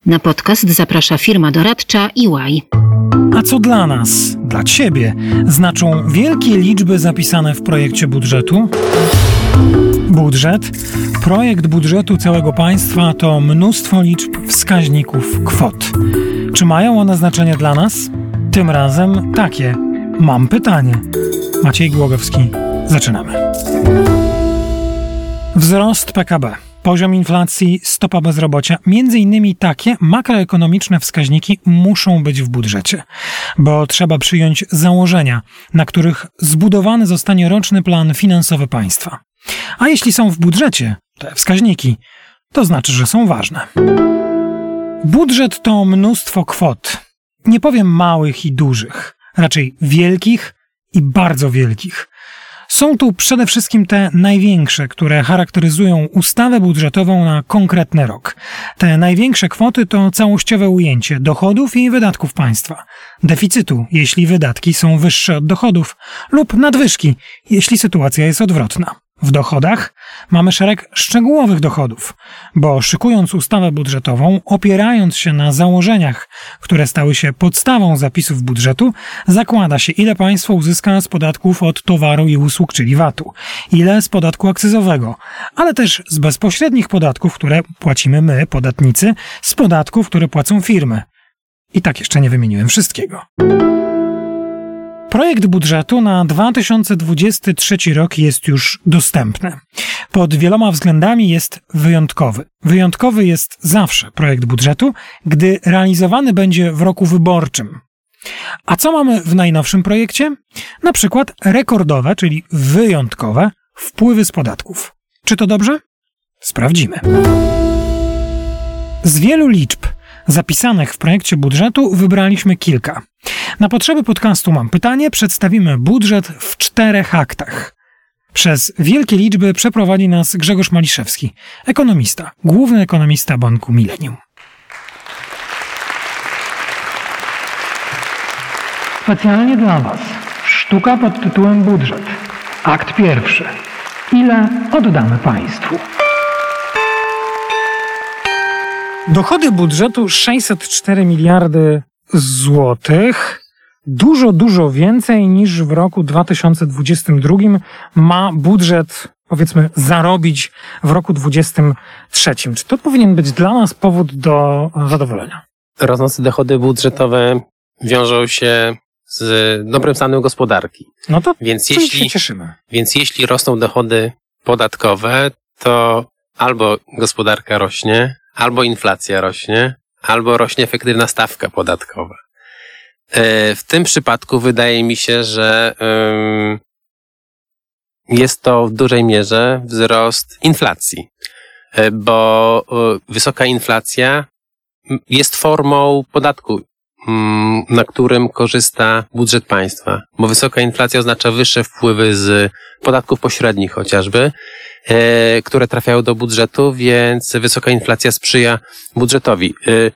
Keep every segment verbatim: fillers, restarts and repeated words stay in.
Na podcast zaprasza firma doradcza E Y. A co dla nas, dla Ciebie, znaczą wielkie liczby zapisane w projekcie budżetu? Budżet, projekt budżetu całego państwa to mnóstwo liczb, wskaźników, kwot. Czy mają one znaczenie dla nas? Tym razem takie. Mam pytanie. Maciej Głogowski. Zaczynamy. Wzrost P K B. Poziom inflacji, stopa bezrobocia, między innymi takie makroekonomiczne wskaźniki muszą być w budżecie, bo trzeba przyjąć założenia, na których zbudowany zostanie roczny plan finansowy państwa. A jeśli są w budżecie, te wskaźniki, to znaczy, że są ważne. Budżet to mnóstwo kwot. Nie powiem małych i dużych, raczej wielkich i bardzo wielkich. Są tu przede wszystkim te największe, które charakteryzują ustawę budżetową na konkretny rok. Te największe kwoty to całościowe ujęcie dochodów i wydatków państwa, deficytu, jeśli wydatki są wyższe od dochodów, lub nadwyżki, jeśli sytuacja jest odwrotna. W dochodach mamy szereg szczegółowych dochodów, bo szykując ustawę budżetową, opierając się na założeniach, które stały się podstawą zapisów budżetu, zakłada się, ile państwo uzyska z podatków od towaru i usług, czyli V A T-u, ile z podatku akcyzowego, ale też z bezpośrednich podatków, które płacimy my, podatnicy, z podatków, które płacą firmy. I tak jeszcze nie wymieniłem wszystkiego. Projekt budżetu na dwa tysiące dwudziesty trzeci rok jest już dostępny. Pod wieloma względami jest wyjątkowy. Wyjątkowy jest zawsze projekt budżetu, gdy realizowany będzie w roku wyborczym. A co mamy w najnowszym projekcie? Na przykład rekordowe, czyli wyjątkowe wpływy z podatków. Czy to dobrze? Sprawdzimy. Z wielu liczb zapisanych w projekcie budżetu wybraliśmy kilka. Na potrzeby podcastu Mam pytanie, przedstawimy budżet w czterech aktach. Przez wielkie liczby przeprowadzi nas Grzegorz Maliszewski, ekonomista, główny ekonomista Banku Millennium. Specjalnie dla Was sztuka pod tytułem Budżet. Akt pierwszy. Ile oddamy państwu? Dochody budżetu sześćset cztery miliardy złotych. Dużo, dużo więcej niż w roku dwa tysiące dwudziestym drugim ma budżet, powiedzmy, zarobić w roku dwudziestym trzecim. Czy to powinien być dla nas powód do zadowolenia? Rosnące dochody budżetowe wiążą się z dobrym stanem gospodarki. No to więc jeśli, jeśli się cieszymy. Więc jeśli rosną dochody podatkowe, to albo gospodarka rośnie, albo inflacja rośnie, albo rośnie efektywna stawka podatkowa. W tym przypadku wydaje mi się, że jest to w dużej mierze wzrost inflacji, bo wysoka inflacja jest formą podatku, na którym korzysta budżet państwa, bo wysoka inflacja oznacza wyższe wpływy z podatków pośrednich chociażby, które trafiają do budżetu, więc wysoka inflacja sprzyja budżetowi.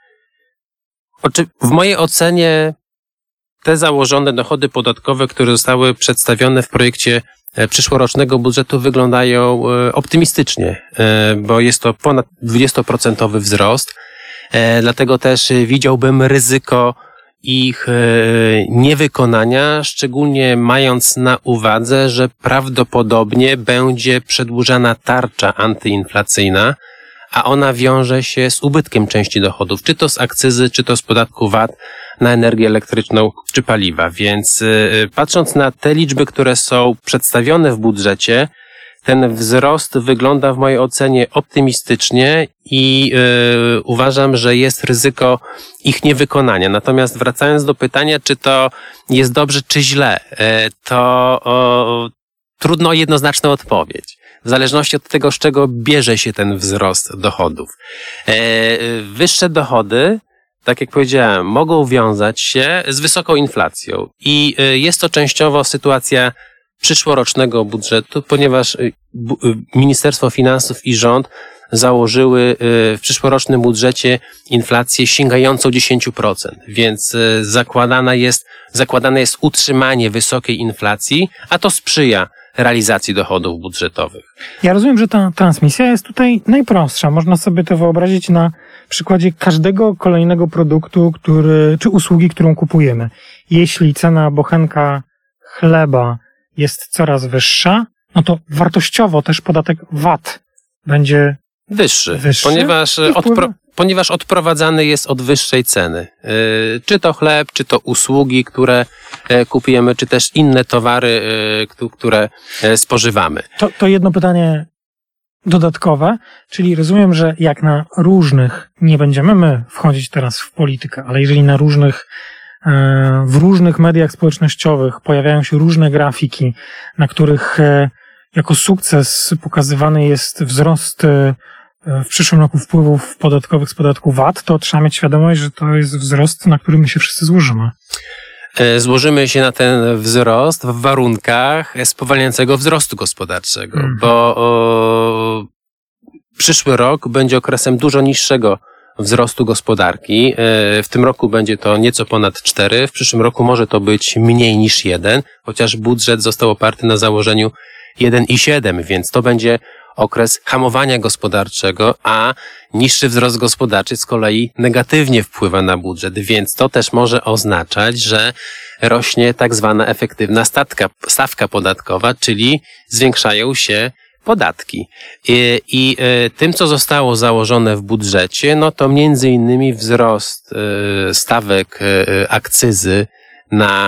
W mojej ocenie te założone dochody podatkowe, które zostały przedstawione w projekcie przyszłorocznego budżetu, wyglądają optymistycznie, bo jest to ponad dwudziestoprocentowy wzrost. Dlatego też widziałbym ryzyko ich niewykonania, szczególnie mając na uwadze, że prawdopodobnie będzie przedłużana tarcza antyinflacyjna, a ona wiąże się z ubytkiem części dochodów, czy to z akcyzy, czy to z podatku V A T na energię elektryczną, czy paliwa. Więc yy, patrząc na te liczby, które są przedstawione w budżecie, ten wzrost wygląda w mojej ocenie optymistycznie i yy, uważam, że jest ryzyko ich niewykonania. Natomiast wracając do pytania, czy to jest dobrze, czy źle, yy, to o, trudno o jednoznaczną odpowiedź. W zależności od tego, z czego bierze się ten wzrost dochodów. Yy, wyższe dochody, tak jak powiedziałem, mogą wiązać się z wysoką inflacją i yy, jest to częściowo sytuacja przyszłorocznego budżetu, ponieważ Ministerstwo Finansów i rząd założyły w przyszłorocznym budżecie inflację sięgającą dziesięć procent, więc zakładana jest, zakładane jest utrzymanie wysokiej inflacji, a to sprzyja realizacji dochodów budżetowych. Ja rozumiem, że ta transmisja jest tutaj najprostsza. Można sobie to wyobrazić na przykładzie każdego kolejnego produktu, który, czy usługi, którą kupujemy. Jeśli cena bochenka chleba jest coraz wyższa, no to wartościowo też podatek V A T będzie wyższy, wyższy ponieważ, odpro, ponieważ odprowadzany jest od wyższej ceny. Yy, czy to chleb, czy to usługi, które yy, kupujemy, czy też inne towary, yy, które yy, spożywamy. To, to jedno pytanie dodatkowe, czyli rozumiem, że jak na różnych, nie będziemy my wchodzić teraz w politykę, ale jeżeli na różnych, w różnych mediach społecznościowych pojawiają się różne grafiki, na których jako sukces pokazywany jest wzrost w przyszłym roku wpływów podatkowych z podatku V A T, to trzeba mieć świadomość, że to jest wzrost, na który my się wszyscy złożymy. Złożymy się na ten wzrost w warunkach spowalniającego wzrostu gospodarczego, mm. bo o, przyszły rok będzie okresem dużo niższego wzrostu gospodarki. W tym roku będzie to nieco ponad cztery, w przyszłym roku może to być mniej niż jeden, chociaż budżet został oparty na założeniu jeden i siedem, więc to będzie okres hamowania gospodarczego, a niższy wzrost gospodarczy z kolei negatywnie wpływa na budżet, więc to też może oznaczać, że rośnie tak zwana efektywna stawka, stawka podatkowa, czyli zwiększają się podatki. I, i tym, co zostało założone w budżecie, no to między innymi wzrost stawek akcyzy na,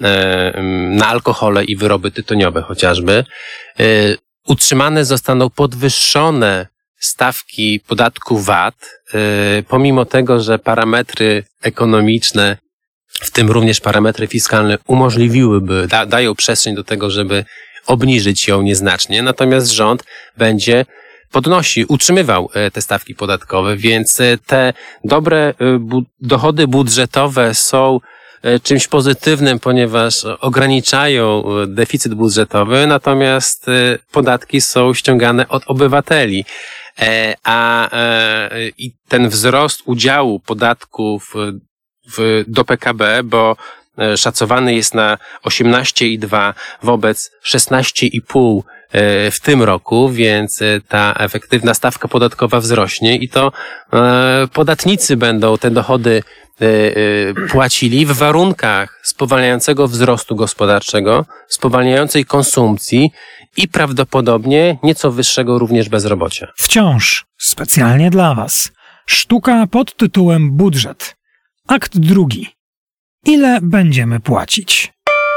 na alkohole i wyroby tytoniowe chociażby. Utrzymane zostaną podwyższone stawki podatku V A T, pomimo tego, że parametry ekonomiczne, w tym również parametry fiskalne, umożliwiłyby, da, dają przestrzeń do tego, żeby obniżyć ją nieznacznie, natomiast rząd będzie podnosi, utrzymywał te stawki podatkowe, więc te dobre dochody budżetowe są czymś pozytywnym, ponieważ ograniczają deficyt budżetowy, natomiast podatki są ściągane od obywateli. A i ten wzrost udziału podatków w, do P K B, bo szacowany jest na osiemnaście i dwa wobec szesnaście i pół w tym roku, więc ta efektywna stawka podatkowa wzrośnie i to podatnicy będą te dochody płacili w warunkach spowalniającego wzrostu gospodarczego, spowalniającej konsumpcji i prawdopodobnie nieco wyższego również bezrobocia. Wciąż specjalnie dla Was sztuka pod tytułem Budżet. Akt drugi. Ile będziemy płacić?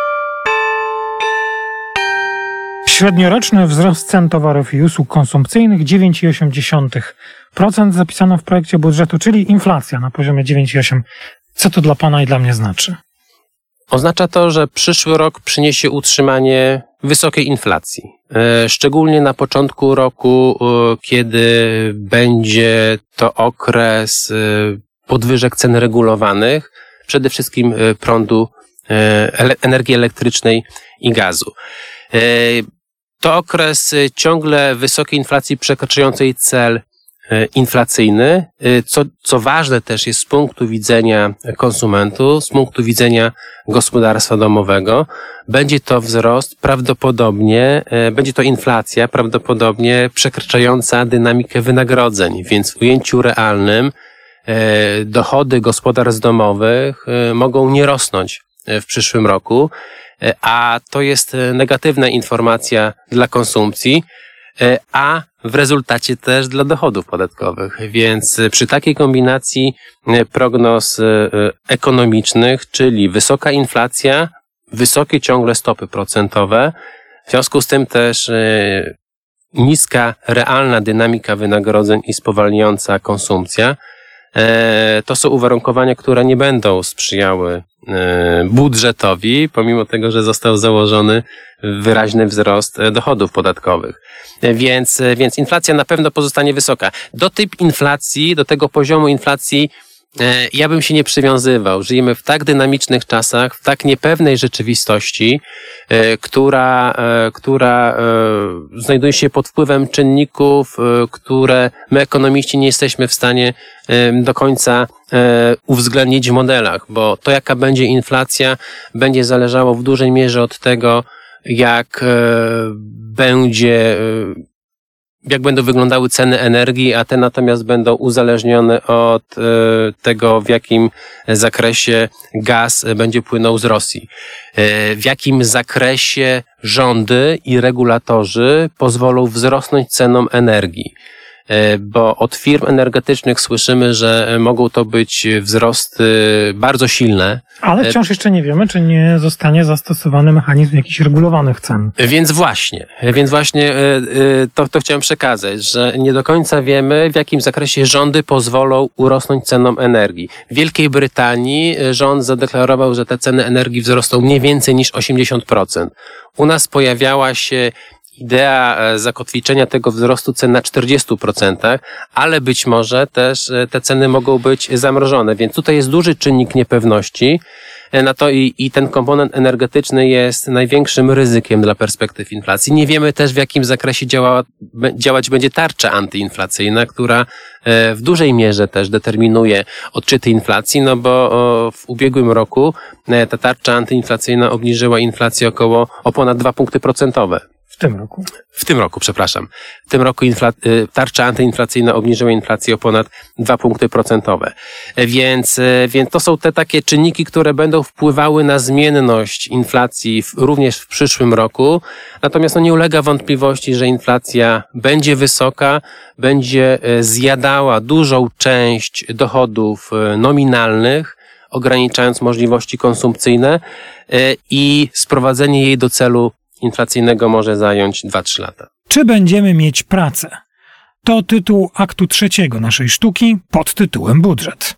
Średnioroczny wzrost cen towarów i usług konsumpcyjnych dziewięć przecinek osiem procent zapisano w projekcie budżetu, czyli inflacja na poziomie dziewięć przecinek osiem procent. Co to dla Pana i dla mnie znaczy? Oznacza to, że przyszły rok przyniesie utrzymanie wysokiej inflacji. Szczególnie na początku roku, kiedy będzie to okres podwyżek cen regulowanych, przede wszystkim prądu, energii elektrycznej i gazu. To okres ciągle wysokiej inflacji przekraczającej cel inflacyjny, co, co ważne też jest z punktu widzenia konsumentów, z punktu widzenia gospodarstwa domowego, będzie to wzrost prawdopodobnie, będzie to inflacja prawdopodobnie przekraczająca dynamikę wynagrodzeń, więc w ujęciu realnym dochody gospodarstw domowych mogą nie rosnąć w przyszłym roku, a to jest negatywna informacja dla konsumpcji, a w rezultacie też dla dochodów podatkowych. Więc przy takiej kombinacji prognoz ekonomicznych, czyli wysoka inflacja, wysokie ciągle stopy procentowe, w związku z tym też niska realna dynamika wynagrodzeń i spowalniająca konsumpcja, to są uwarunkowania, które nie będą sprzyjały budżetowi, pomimo tego, że został założony wyraźny wzrost dochodów podatkowych. Więc, więc inflacja na pewno pozostanie wysoka. Do tej inflacji, do tego poziomu inflacji ja bym się nie przywiązywał. Żyjemy w tak dynamicznych czasach, w tak niepewnej rzeczywistości, która, która znajduje się pod wpływem czynników, które my ekonomiści nie jesteśmy w stanie do końca uwzględnić w modelach, bo to, jaka będzie inflacja, będzie zależało w dużej mierze od tego, jak będzie jak będą wyglądały ceny energii, a te natomiast będą uzależnione od e, tego, w jakim zakresie gaz będzie płynął z Rosji. E, w jakim zakresie rządy i regulatorzy pozwolą wzrosnąć cenom energii. Bo od firm energetycznych słyszymy, że mogą to być wzrosty bardzo silne. Ale wciąż jeszcze nie wiemy, czy nie zostanie zastosowany mechanizm jakichś regulowanych cen. Więc właśnie, więc właśnie to, to chciałem przekazać, że nie do końca wiemy, w jakim zakresie rządy pozwolą urosnąć cenom energii. W Wielkiej Brytanii rząd zadeklarował, że te ceny energii wzrosną nie więcej niż osiemdziesiąt procent. U nas pojawiała się idea zakotwiczenia tego wzrostu cen na czterdzieści procent, ale być może też te ceny mogą być zamrożone, więc tutaj jest duży czynnik niepewności na to i, i ten komponent energetyczny jest największym ryzykiem dla perspektyw inflacji. Nie wiemy też, w jakim zakresie działa, działać będzie tarcza antyinflacyjna, która w dużej mierze też determinuje odczyty inflacji, no bo w ubiegłym roku ta tarcza antyinflacyjna obniżyła inflację około o ponad dwa punkty procentowe. W tym roku. W tym roku, przepraszam. W tym roku infla- tarcza antyinflacyjna obniżyła inflację o ponad dwa punkty procentowe. Więc, więc to są te takie czynniki, które będą wpływały na zmienność inflacji w, również w przyszłym roku. Natomiast no, nie ulega wątpliwości, że inflacja będzie wysoka, będzie zjadała dużą część dochodów nominalnych, ograniczając możliwości konsumpcyjne i sprowadzenie jej do celu inflacyjnego może zająć dwa trzy lata. Czy będziemy mieć pracę? To tytuł aktu trzeciego naszej sztuki pod tytułem Budżet.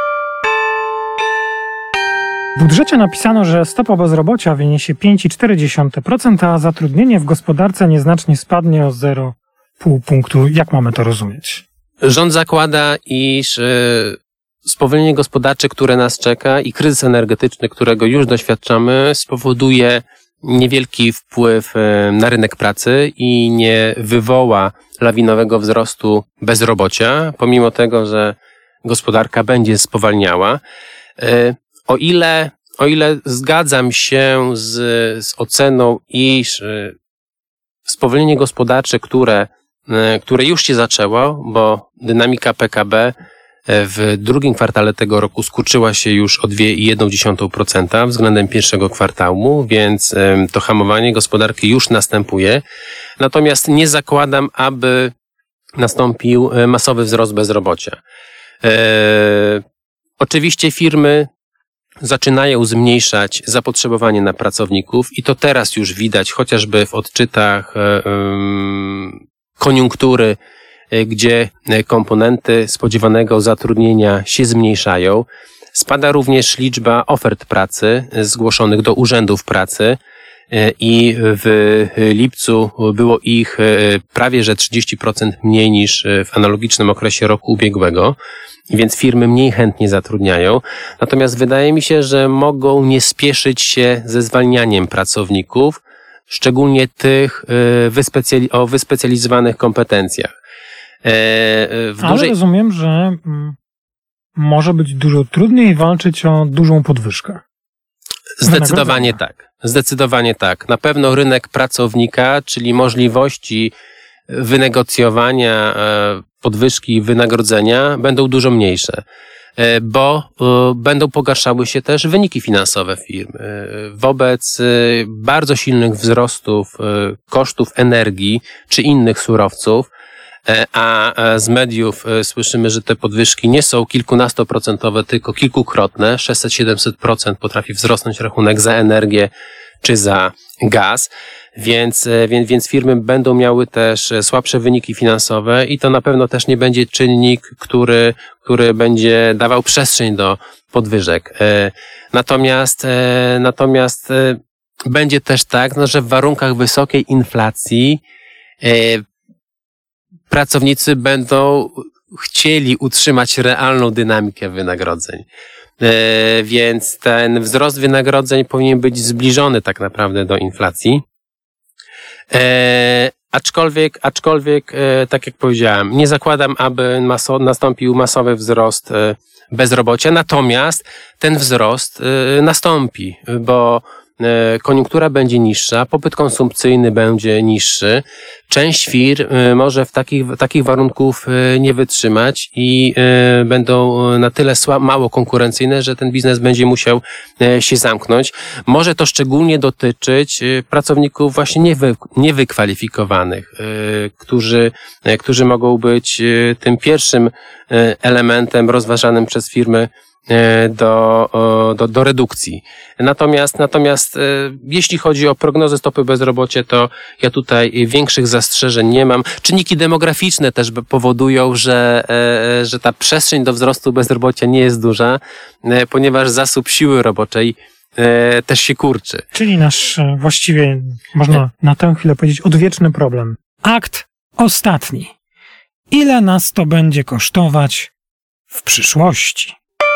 W budżecie napisano, że stopa bezrobocia wyniesie pięć przecinek cztery procent, a zatrudnienie w gospodarce nieznacznie spadnie o zero przecinek pięć punktu. Jak mamy to rozumieć? Rząd zakłada, iż yy, spowolnienie gospodarcze, które nas czeka i kryzys energetyczny, którego już doświadczamy, spowoduje niewielki wpływ na rynek pracy i nie wywoła lawinowego wzrostu bezrobocia, pomimo tego, że gospodarka będzie spowalniała. O ile, o ile zgadzam się z, z oceną, iż spowolnienie gospodarcze, które, które już się zaczęło, bo dynamika P K B w drugim kwartale tego roku skurczyła się już o dwa przecinek jeden procent względem pierwszego kwartału, więc to hamowanie gospodarki już następuje. Natomiast nie zakładam, aby nastąpił masowy wzrost bezrobocia. E, oczywiście firmy zaczynają zmniejszać zapotrzebowanie na pracowników i to teraz już widać chociażby w odczytach e, koniunktury, gdzie komponenty spodziewanego zatrudnienia się zmniejszają. Spada również liczba ofert pracy zgłoszonych do urzędów pracy i w lipcu było ich prawie że trzydzieści procent mniej niż w analogicznym okresie roku ubiegłego, więc firmy mniej chętnie zatrudniają. Natomiast wydaje mi się, że mogą nie spieszyć się ze zwalnianiem pracowników, szczególnie tych wyspecjali- o wyspecjalizowanych kompetencjach. W Ale dużej... rozumiem, że mm, może być dużo trudniej walczyć o dużą podwyżkę. Zdecydowanie tak. Zdecydowanie tak. Na pewno rynek pracownika, czyli możliwości wynegocjowania podwyżki wynagrodzenia będą dużo mniejsze, bo będą pogarszały się też wyniki finansowe firm. Wobec bardzo silnych wzrostów kosztów energii czy innych surowców, a z mediów słyszymy, że te podwyżki nie są kilkunastoprocentowe, tylko kilkukrotne. sześćset siedemset procent potrafi wzrosnąć rachunek za energię czy za gaz, więc, więc, więc firmy będą miały też słabsze wyniki finansowe i to na pewno też nie będzie czynnik, który, który będzie dawał przestrzeń do podwyżek. Natomiast, natomiast będzie też tak, no, że w warunkach wysokiej inflacji pracownicy będą chcieli utrzymać realną dynamikę wynagrodzeń. E, więc ten wzrost wynagrodzeń powinien być zbliżony tak naprawdę do inflacji. E, aczkolwiek, aczkolwiek e, tak jak powiedziałem, nie zakładam, aby maso, nastąpił masowy wzrost e, bezrobocia, natomiast ten wzrost e, nastąpi, bo koniunktura będzie niższa, popyt konsumpcyjny będzie niższy, część firm może w takich, takich warunków nie wytrzymać i będą na tyle słabo, mało konkurencyjne, że ten biznes będzie musiał się zamknąć. Może to szczególnie dotyczyć pracowników właśnie niewy, niewykwalifikowanych, którzy, którzy mogą być tym pierwszym elementem rozważanym przez firmy do, do, do redukcji. Natomiast, natomiast jeśli chodzi o prognozę stopy bezrobocia, to ja tutaj większych zastrzeżeń nie mam. Czynniki demograficzne też powodują, że, że ta przestrzeń do wzrostu bezrobocia nie jest duża, ponieważ zasób siły roboczej też się kurczy. Czyli nasz właściwie, można na tę chwilę powiedzieć, odwieczny problem. Akt ostatni. Ile nas to będzie kosztować w przyszłości?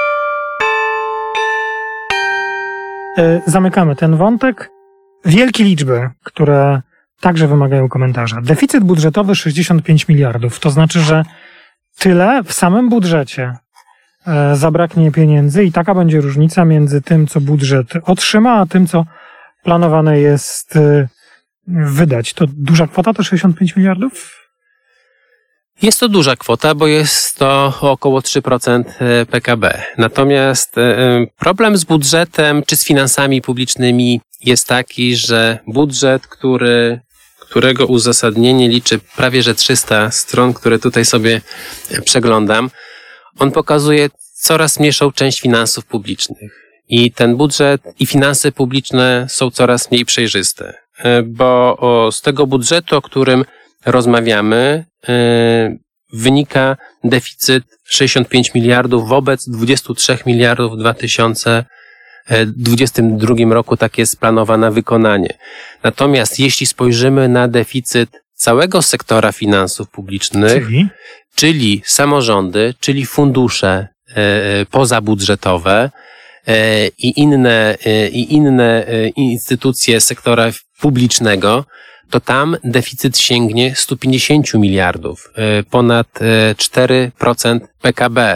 Zamykamy ten wątek. Wielkie liczby, które także wymagają komentarza. Deficyt budżetowy sześćdziesiąt pięć miliardów. To znaczy, że tyle w samym budżecie zabraknie pieniędzy i taka będzie różnica między tym, co budżet otrzyma, a tym, co planowane jest wydać. To duża kwota, to sześćdziesiąt pięć miliardów? Jest to duża kwota, bo jest to około trzy procent P K B. Natomiast problem z budżetem czy z finansami publicznymi jest taki, że budżet, który, którego uzasadnienie liczy prawie że trzysta stron, które tutaj sobie przeglądam, on pokazuje coraz mniejszą część finansów publicznych. I ten budżet i finanse publiczne są coraz mniej przejrzyste. Bo z tego budżetu, o którym rozmawiamy, yy, wynika deficyt sześćdziesiąt pięć miliardów wobec dwadzieścia trzy miliardów w dwa tysiące dwudziestym drugim roku, tak jest planowane wykonanie. Natomiast jeśli spojrzymy na deficyt całego sektora finansów publicznych, czyli, czyli samorządy, czyli fundusze yy, pozabudżetowe yy, i inne, yy, i inne yy, instytucje sektora publicznego, to tam deficyt sięgnie sto pięćdziesiąt miliardów, ponad cztery procent P K B.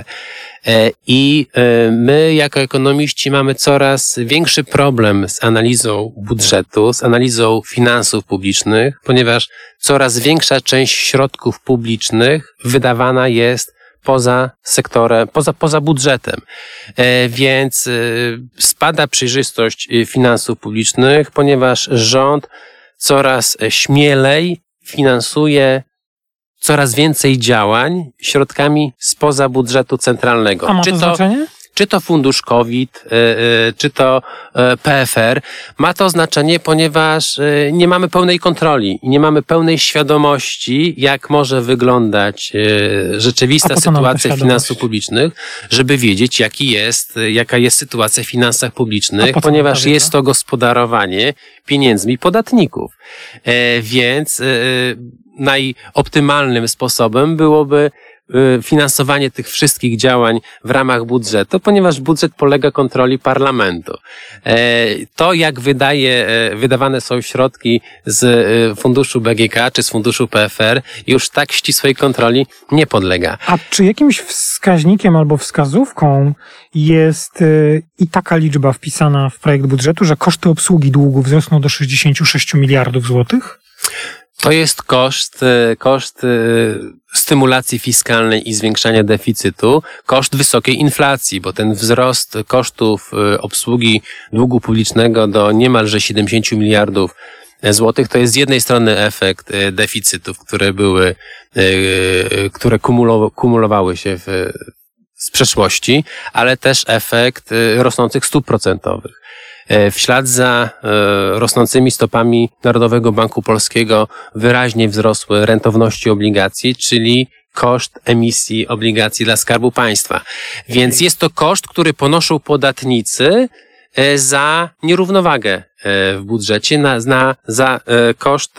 I my jako ekonomiści mamy coraz większy problem z analizą budżetu, z analizą finansów publicznych, ponieważ coraz większa część środków publicznych wydawana jest poza sektorem, poza, poza budżetem. Więc spada przejrzystość finansów publicznych, ponieważ rząd coraz śmielej finansuje coraz więcej działań środkami spoza budżetu centralnego. A ma to, czy to znaczenie? Czy to fundusz COVID, czy to P F R. Ma to znaczenie, ponieważ nie mamy pełnej kontroli i nie mamy pełnej świadomości, jak może wyglądać rzeczywista sytuacja finansów publicznych, żeby wiedzieć, jaki jest, jaka jest sytuacja w finansach publicznych, ponieważ jest to gospodarowanie pieniędzmi podatników. Więc najoptymalnym sposobem byłoby finansowanie tych wszystkich działań w ramach budżetu, ponieważ budżet polega kontroli parlamentu. To, jak wydaje, wydawane są środki z funduszu B G K czy z funduszu P F R, już tak ścisłej kontroli nie podlega. A czy jakimś wskaźnikiem albo wskazówką jest i taka liczba wpisana w projekt budżetu, że koszty obsługi długu wzrosną do sześćdziesiąt sześć miliardów złotych? To jest koszt, koszt stymulacji fiskalnej i zwiększania deficytu, koszt wysokiej inflacji, bo ten wzrost kosztów obsługi długu publicznego do niemalże siedemdziesiąt miliardów złotych to jest z jednej strony efekt deficytów, które były, które kumulowały się w, z przeszłości, ale też efekt rosnących stóp procentowych. W ślad za rosnącymi stopami Narodowego Banku Polskiego wyraźnie wzrosły rentowności obligacji, czyli koszt emisji obligacji dla Skarbu Państwa. Więc jest to koszt, który ponoszą podatnicy za nierównowagę w budżecie, na, na, za koszt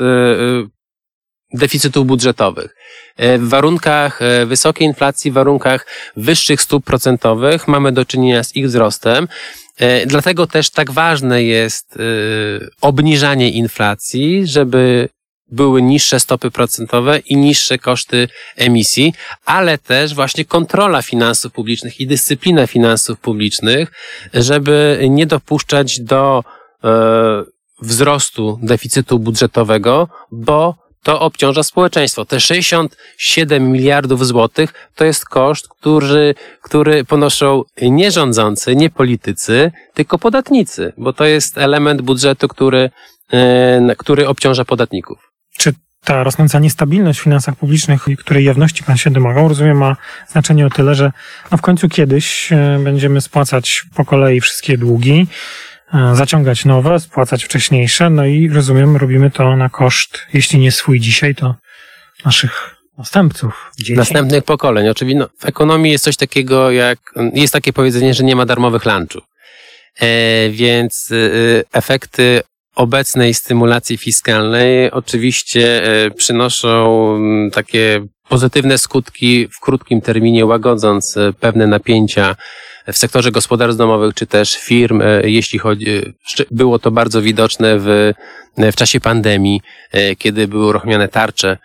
deficytów budżetowych. W warunkach wysokiej inflacji, w warunkach wyższych stóp procentowych mamy do czynienia z ich wzrostem. Dlatego też tak ważne jest obniżanie inflacji, żeby były niższe stopy procentowe i niższe koszty emisji, ale też właśnie kontrola finansów publicznych i dyscyplina finansów publicznych, żeby nie dopuszczać do e, wzrostu deficytu budżetowego, bo to obciąża społeczeństwo. Te sześćdziesiąt siedem miliardów złotych to jest koszt, który, który ponoszą nie rządzący, nie politycy, tylko podatnicy, bo to jest element budżetu, który, e, który obciąża podatników. Czy ta rosnąca niestabilność w finansach publicznych, której jawności pan się domagał, rozumiem, ma znaczenie o tyle, że no w końcu kiedyś będziemy spłacać po kolei wszystkie długi, zaciągać nowe, spłacać wcześniejsze, no i rozumiem, robimy to na koszt, jeśli nie swój dzisiaj, to naszych następców, dzieci. Następnych pokoleń. Oczywiście no, w ekonomii jest coś takiego jak, jest takie powiedzenie, że nie ma darmowych lunchów. E, więc e, efekty obecnej stymulacji fiskalnej oczywiście e, przynoszą m, takie pozytywne skutki w krótkim terminie, łagodząc e, pewne napięcia w sektorze gospodarstw domowych, czy też firm, jeśli chodzi, było to bardzo widoczne w, w czasie pandemii, kiedy były uruchomione tarcze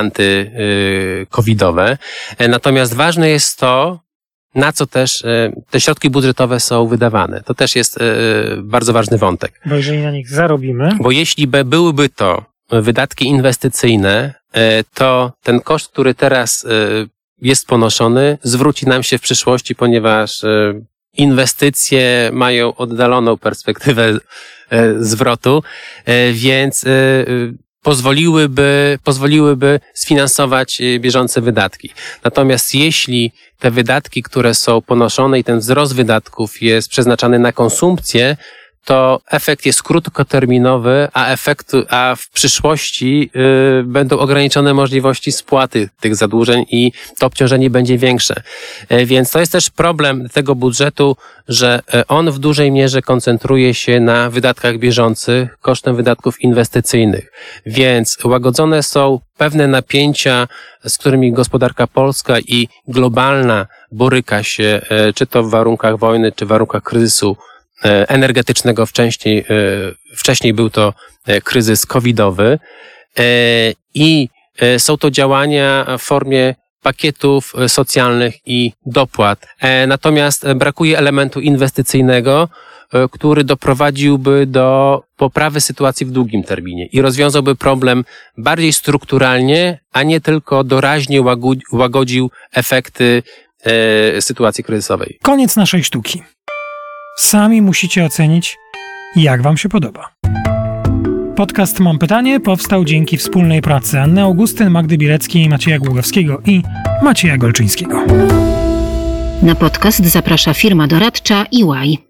antykowidowe. Natomiast ważne jest to, na co też te środki budżetowe są wydawane. To też jest bardzo ważny wątek. Bo jeżeli na nich zarobimy... Bo jeśli by byłyby to wydatki inwestycyjne, to ten koszt, który teraz jest ponoszony, zwróci nam się w przyszłości, ponieważ inwestycje mają oddaloną perspektywę zwrotu, więc pozwoliłyby, pozwoliłyby sfinansować bieżące wydatki. Natomiast jeśli te wydatki, które są ponoszone i ten wzrost wydatków jest przeznaczany na konsumpcję, to efekt jest krótkoterminowy, a efekt, a w przyszłości y, będą ograniczone możliwości spłaty tych zadłużeń i to obciążenie będzie większe. Y, więc to jest też problem tego budżetu, że on w dużej mierze koncentruje się na wydatkach bieżących kosztem wydatków inwestycyjnych. Więc łagodzone są pewne napięcia, z którymi gospodarka polska i globalna boryka się, y, czy to w warunkach wojny, czy w warunkach kryzysu energetycznego. Wcześniej, wcześniej był to kryzys covidowy i są to działania w formie pakietów socjalnych i dopłat. Natomiast brakuje elementu inwestycyjnego, który doprowadziłby do poprawy sytuacji w długim terminie i rozwiązałby problem bardziej strukturalnie, a nie tylko doraźnie łagodził efekty sytuacji kryzysowej. Koniec naszej sztuki. Sami musicie ocenić, jak wam się podoba. Podcast Mam Pytanie powstał dzięki wspólnej pracy Anny Augustyn, Magdy Bileckiej, Macieja Głogowskiego i Macieja Golczyńskiego. Na podcast zaprasza firma doradcza E Y.